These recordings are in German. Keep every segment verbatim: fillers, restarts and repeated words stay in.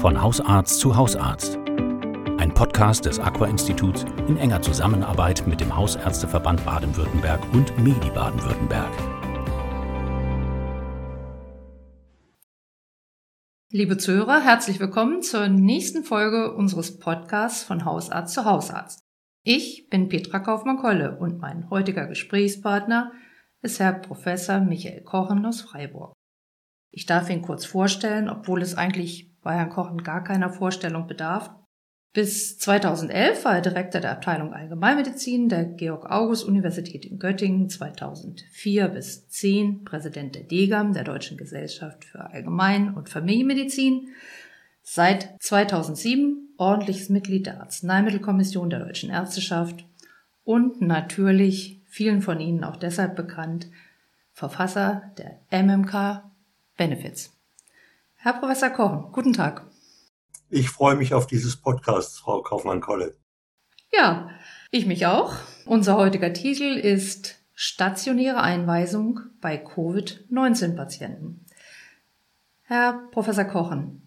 Von Hausarzt zu Hausarzt. Ein Podcast des Aqua-Instituts in enger Zusammenarbeit mit dem Hausärzteverband Baden-Württemberg und Medi Baden-Württemberg. Liebe Zuhörer, herzlich willkommen zur nächsten Folge unseres Podcasts von Hausarzt zu Hausarzt. Ich bin Petra Kaufmann-Kolle und mein heutiger Gesprächspartner ist Herr Professor Michael Kochen aus Freiburg. Ich darf ihn kurz vorstellen, obwohl es eigentlich bei Herrn Kochen gar keiner Vorstellung bedarf. Bis zweitausendelf war er Direktor der Abteilung Allgemeinmedizin der Georg-August-Universität in Göttingen, zweitausendvier bis zehn Präsident der DGAM, der Deutschen Gesellschaft für Allgemein- und Familienmedizin, seit zweitausendsieben ordentliches Mitglied der Arzneimittelkommission der Deutschen Ärzteschaft und natürlich vielen von Ihnen auch deshalb bekannt, Verfasser der M M K Benefits. Herr Professor Kochen, guten Tag. Ich freue mich auf dieses Podcast, Frau Kaufmann-Kolle. Ja, ich mich auch. Unser heutiger Titel ist Stationäre Einweisung bei Covid neunzehn Patienten. Herr Professor Kochen,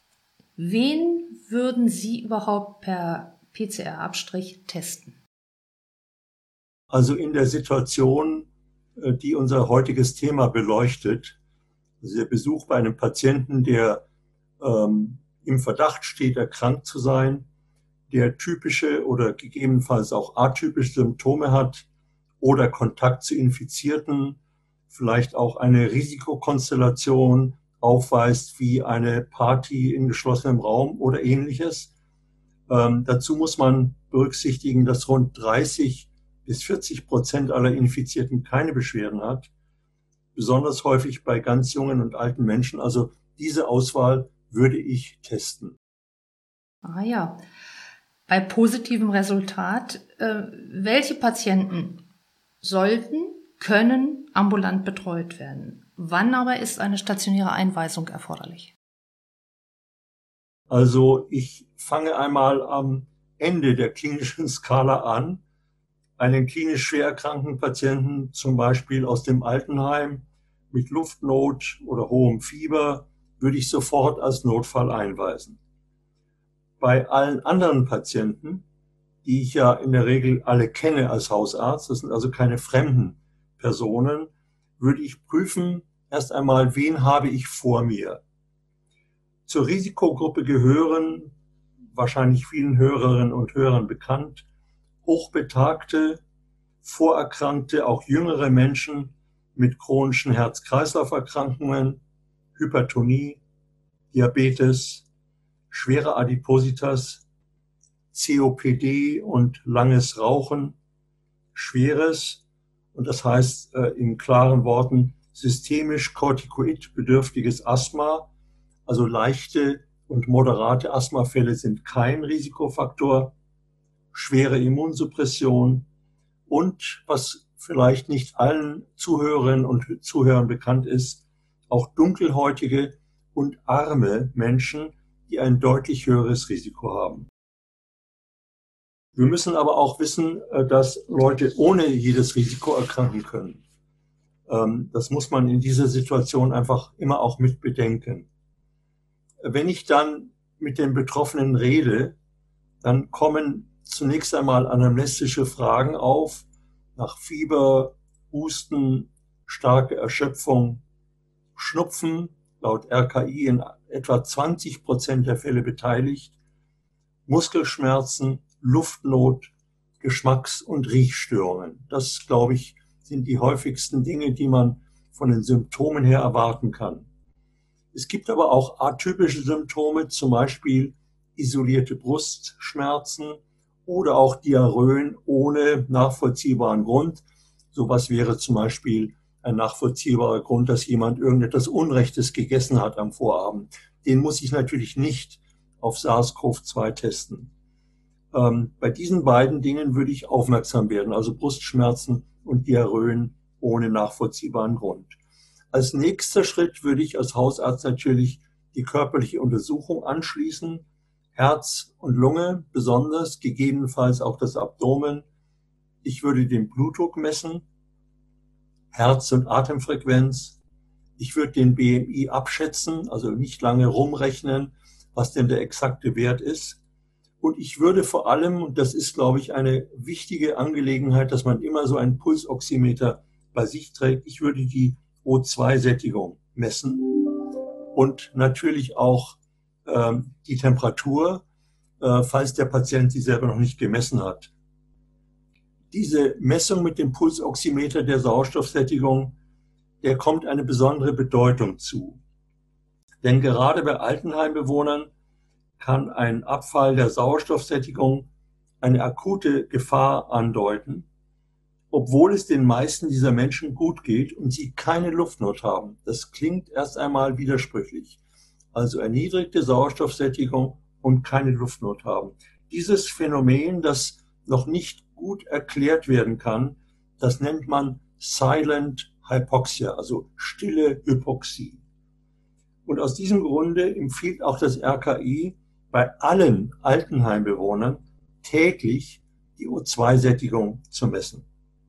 wen würden Sie überhaupt per P C R-Abstrich testen? Also in der Situation, die unser heutiges Thema beleuchtet, also der Besuch bei einem Patienten, der ähm, im Verdacht steht, erkrankt zu sein, der typische oder gegebenenfalls auch atypische Symptome hat oder Kontakt zu Infizierten, vielleicht auch eine Risikokonstellation aufweist wie eine Party in geschlossenem Raum oder ähnliches. Ähm, dazu muss man berücksichtigen, dass rund dreißig bis vierzig Prozent aller Infizierten keine Beschwerden hat, besonders häufig bei ganz jungen und alten Menschen. Also diese Auswahl würde ich testen. Ah ja, bei positivem Resultat, äh, welche Patienten sollten, können ambulant betreut werden? Wann aber ist eine stationäre Einweisung erforderlich? Also ich fange einmal am Ende der klinischen Skala an. Einen klinisch schwer erkrankten Patienten, zum Beispiel aus dem Altenheim, mit Luftnot oder hohem Fieber, würde ich sofort als Notfall einweisen. Bei allen anderen Patienten, die ich ja in der Regel alle kenne als Hausarzt, das sind also keine fremden Personen, würde ich prüfen, erst einmal, wen habe ich vor mir. Zur Risikogruppe gehören, wahrscheinlich vielen Hörerinnen und Hörern bekannt, hochbetagte, vorerkrankte, auch jüngere Menschen mit chronischen Herz-Kreislauf-Erkrankungen, Hypertonie, Diabetes, schwere Adipositas, C O P D und langes Rauchen, schweres, und das heißt äh, in klaren Worten systemisch kortikoidbedürftiges Asthma, also leichte und moderate Asthmafälle sind kein Risikofaktor, schwere Immunsuppression und, was vielleicht nicht allen Zuhörerinnen und Zuhörern bekannt ist, auch dunkelhäutige und arme Menschen, die ein deutlich höheres Risiko haben. Wir müssen aber auch wissen, dass Leute ohne jedes Risiko erkranken können. Das muss man in dieser Situation einfach immer auch mit bedenken. Wenn ich dann mit den Betroffenen rede, dann kommen zunächst einmal anamnestische Fragen auf, nach Fieber, Husten, starke Erschöpfung, Schnupfen, laut R K I in etwa zwanzig Prozent der Fälle beteiligt, Muskelschmerzen, Luftnot, Geschmacks- und Riechstörungen. Das, glaube ich, sind die häufigsten Dinge, die man von den Symptomen her erwarten kann. Es gibt aber auch atypische Symptome, zum Beispiel isolierte Brustschmerzen oder auch Diarrhöen ohne nachvollziehbaren Grund. Sowas wäre zum Beispiel ein nachvollziehbarer Grund, dass jemand irgendetwas Unrechtes gegessen hat am Vorabend. Den muss ich natürlich nicht auf SARS-C o V zwei testen. Ähm, bei diesen beiden Dingen würde ich aufmerksam werden, also Brustschmerzen und Diarrhöen ohne nachvollziehbaren Grund. Als nächster Schritt würde ich als Hausarzt natürlich die körperliche Untersuchung anschließen, Herz und Lunge besonders, gegebenenfalls auch das Abdomen. Ich würde den Blutdruck messen, Herz- und Atemfrequenz. Ich würde den B M I abschätzen, also nicht lange rumrechnen, was denn der exakte Wert ist. Und ich würde vor allem, und das ist, glaube ich, eine wichtige Angelegenheit, dass man immer so einen Pulsoximeter bei sich trägt, ich würde die O zwei Sättigung messen und natürlich auch ähm, die Temperatur, äh, falls der Patient sie selber noch nicht gemessen hat. Diese Messung mit dem Pulsoximeter der Sauerstoffsättigung, der kommt eine besondere Bedeutung zu. Denn gerade bei Altenheimbewohnern kann ein Abfall der Sauerstoffsättigung eine akute Gefahr andeuten, obwohl es den meisten dieser Menschen gut geht und sie keine Luftnot haben. Das klingt erst einmal widersprüchlich. Also erniedrigte Sauerstoffsättigung und keine Luftnot haben. Dieses Phänomen, das noch nicht gut erklärt werden kann, das nennt man Silent Hypoxia, also stille Hypoxie. Und aus diesem Grunde empfiehlt auch das R K I bei allen Altenheimbewohnern täglich die O zwei Sättigung zu messen.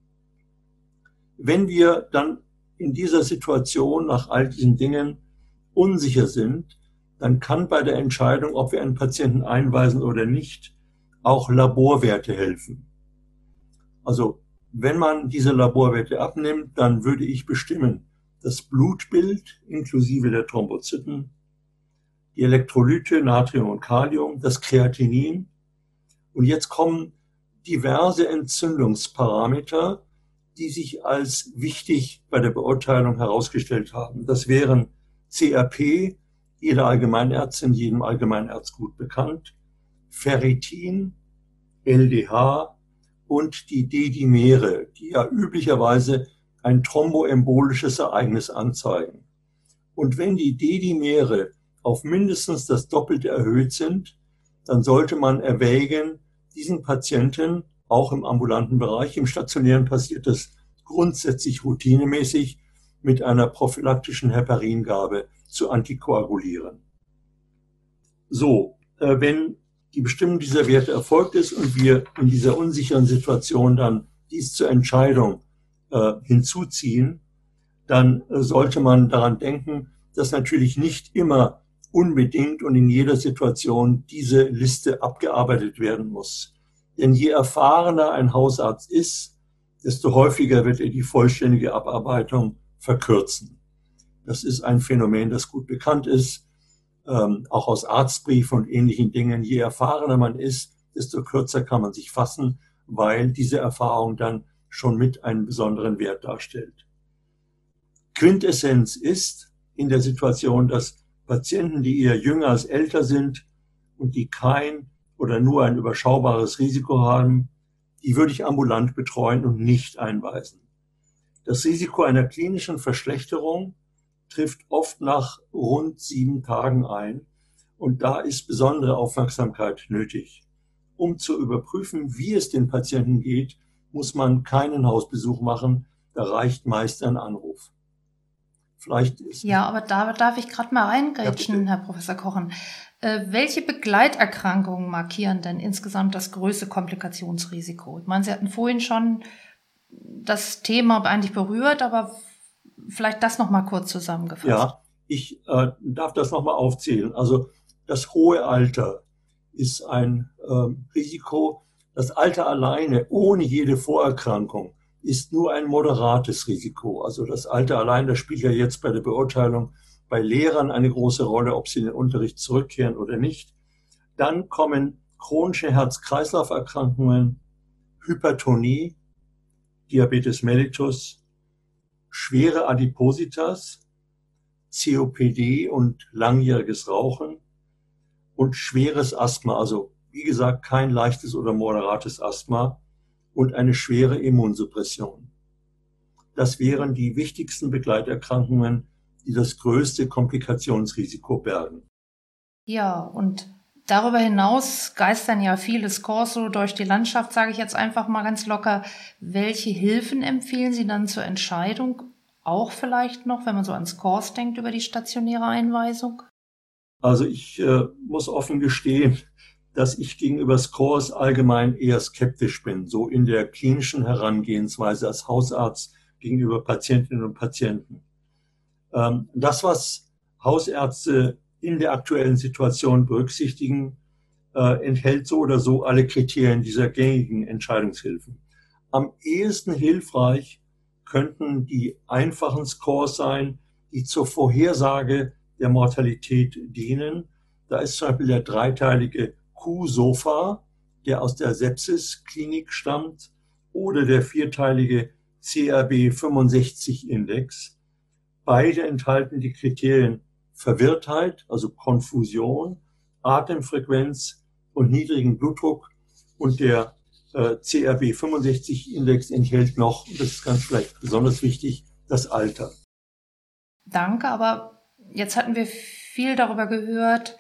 Wenn wir dann in dieser Situation nach all diesen Dingen unsicher sind, dann kann bei der Entscheidung, ob wir einen Patienten einweisen oder nicht, auch Laborwerte helfen. Also wenn man diese Laborwerte abnimmt, dann würde ich bestimmen, das Blutbild inklusive der Thrombozyten, die Elektrolyte, Natrium und Kalium, das Kreatinin. Und jetzt kommen diverse Entzündungsparameter, die sich als wichtig bei der Beurteilung herausgestellt haben. Das wären C R P, jeder Allgemeinärztin, jedem Allgemeinarzt gut bekannt, Ferritin, L D H und die D-Dimere, die ja üblicherweise ein thromboembolisches Ereignis anzeigen. Und wenn die D-Dimere auf mindestens das Doppelte erhöht sind, dann sollte man erwägen, diesen Patienten auch im ambulanten Bereich, im stationären passiert das grundsätzlich routinemäßig, mit einer prophylaktischen Heparingabe zu antikoagulieren. So, äh, wenn die Bestimmung dieser Werte erfolgt ist und wir in dieser unsicheren Situation dann dies zur Entscheidung äh, hinzuziehen, dann äh, sollte man daran denken, dass natürlich nicht immer unbedingt und in jeder Situation diese Liste abgearbeitet werden muss. Denn je erfahrener ein Hausarzt ist, desto häufiger wird er die vollständige Abarbeitung verkürzen. Das ist ein Phänomen, das gut bekannt ist, ähm, auch aus Arztbriefen und ähnlichen Dingen. Je erfahrener man ist, desto kürzer kann man sich fassen, weil diese Erfahrung dann schon mit einen besonderen Wert darstellt. Quintessenz ist in der Situation, dass Patienten, die eher jünger als älter sind und die kein oder nur ein überschaubares Risiko haben, die würde ich ambulant betreuen und nicht einweisen. Das Risiko einer klinischen Verschlechterung trifft oft nach rund sieben Tagen ein und da ist besondere Aufmerksamkeit nötig. Um zu überprüfen, wie es den Patienten geht, muss man keinen Hausbesuch machen, da reicht meist ein Anruf. Vielleicht ist ja, aber da darf ich gerade mal reingrätschen, ja, Herr Professor Kochen. Äh, welche Begleiterkrankungen markieren denn insgesamt das größte Komplikationsrisiko? Ich meine, Sie hatten vorhin schon das Thema eigentlich berührt, aber vielleicht das noch mal kurz zusammengefasst. Ja, ich äh, darf das noch mal aufzählen. Also das hohe Alter ist ein äh, Risiko. Das Alter alleine, ohne jede Vorerkrankung, ist nur ein moderates Risiko. Also das Alter allein, das spielt ja jetzt bei der Beurteilung bei Lehrern eine große Rolle, ob sie in den Unterricht zurückkehren oder nicht. Dann kommen chronische Herz-Kreislauf-Erkrankungen, Hypertonie, Diabetes mellitus, schwere Adipositas, C O P D und langjähriges Rauchen und schweres Asthma, also wie gesagt kein leichtes oder moderates Asthma und eine schwere Immunsuppression. Das wären die wichtigsten Begleiterkrankungen, die das größte Komplikationsrisiko bergen. Ja, und darüber hinaus geistern ja viele Scores so durch die Landschaft, sage ich jetzt einfach mal ganz locker. Welche Hilfen empfehlen Sie dann zur Entscheidung? Auch vielleicht noch, wenn man so an Scores denkt, über die stationäre Einweisung? Also ich äh, muss offen gestehen, dass ich gegenüber Scores allgemein eher skeptisch bin, so in der klinischen Herangehensweise als Hausarzt gegenüber Patientinnen und Patienten. Ähm, das, was Hausärzte in der aktuellen Situation berücksichtigen, äh, enthält so oder so alle Kriterien dieser gängigen Entscheidungshilfen. Am ehesten hilfreich könnten die einfachen Scores sein, die zur Vorhersage der Mortalität dienen. Da ist zum Beispiel der dreiteilige Q-SOFA, der aus der Sepsis-Klinik stammt, oder der vierteilige C R B fünfundsechzig Index. Beide enthalten die Kriterien Verwirrtheit, also Konfusion, Atemfrequenz und niedrigen Blutdruck. Und der äh, C R B fünfundsechzig Index enthält noch, das ist ganz vielleicht besonders wichtig, das Alter. Danke, aber jetzt hatten wir viel darüber gehört,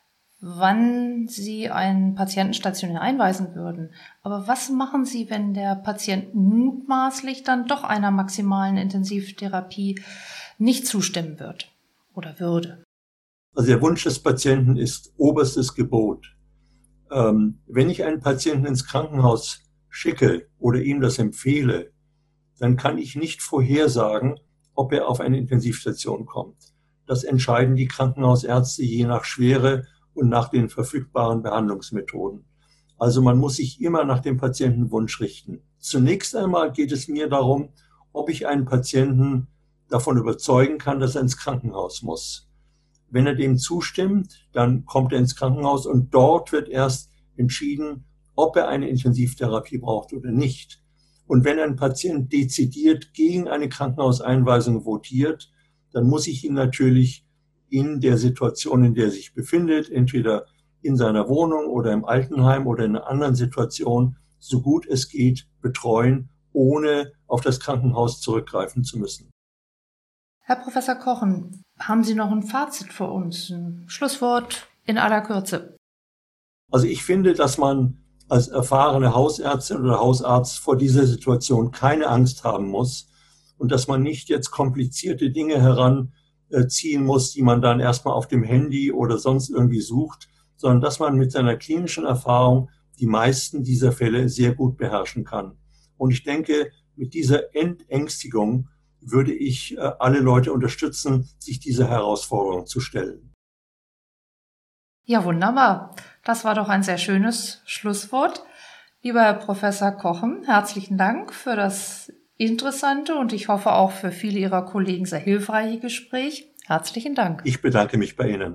wann Sie einen Patienten stationär einweisen würden. Aber was machen Sie, wenn der Patient mutmaßlich dann doch einer maximalen Intensivtherapie nicht zustimmen wird oder würde? Also der Wunsch des Patienten ist oberstes Gebot. Ähm, wenn ich einen Patienten ins Krankenhaus schicke oder ihm das empfehle, dann kann ich nicht vorhersagen, ob er auf eine Intensivstation kommt. Das entscheiden die Krankenhausärzte je nach Schwere und nach den verfügbaren Behandlungsmethoden. Also man muss sich immer nach dem Patientenwunsch richten. Zunächst einmal geht es mir darum, ob ich einen Patienten davon überzeugen kann, dass er ins Krankenhaus muss. Wenn er dem zustimmt, dann kommt er ins Krankenhaus und dort wird erst entschieden, ob er eine Intensivtherapie braucht oder nicht. Und wenn ein Patient dezidiert gegen eine Krankenhauseinweisung votiert, dann muss ich ihn natürlich in der Situation, in der er sich befindet, entweder in seiner Wohnung oder im Altenheim oder in einer anderen Situation, so gut es geht, betreuen, ohne auf das Krankenhaus zurückgreifen zu müssen. Herr Professor Kochen, haben Sie noch ein Fazit für uns, ein Schlusswort in aller Kürze? Also ich finde, dass man als erfahrene Hausärztin oder Hausarzt vor dieser Situation keine Angst haben muss und dass man nicht jetzt komplizierte Dinge heranziehen muss, die man dann erstmal auf dem Handy oder sonst irgendwie sucht, sondern dass man mit seiner klinischen Erfahrung die meisten dieser Fälle sehr gut beherrschen kann. Und ich denke, mit dieser Entängstigung würde ich alle Leute unterstützen, sich dieser Herausforderung zu stellen. Ja, wunderbar. Das war doch ein sehr schönes Schlusswort. Lieber Herr Professor Kochen, herzlichen Dank für das interessante und ich hoffe auch für viele Ihrer Kollegen sehr hilfreiche Gespräch. Herzlichen Dank. Ich bedanke mich bei Ihnen.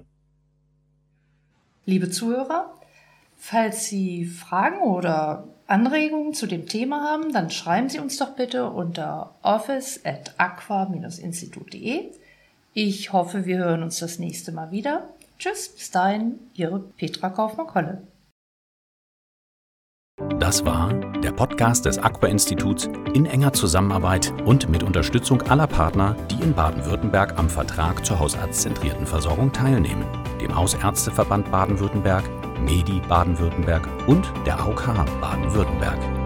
Liebe Zuhörer, falls Sie Fragen oder Anregungen zu dem Thema haben, dann schreiben Sie uns doch bitte unter office at aqua dash institut punkt de. Ich hoffe, wir hören uns das nächste Mal wieder. Tschüss, bis dahin, Ihre Petra Kaufmann-Kolle. Das war der Podcast des Aqua-Instituts in enger Zusammenarbeit und mit Unterstützung aller Partner, die in Baden-Württemberg am Vertrag zur hausarztzentrierten Versorgung teilnehmen, dem Hausärzteverband Baden-Württemberg, Medi Baden-Württemberg und der A O K Baden-Württemberg.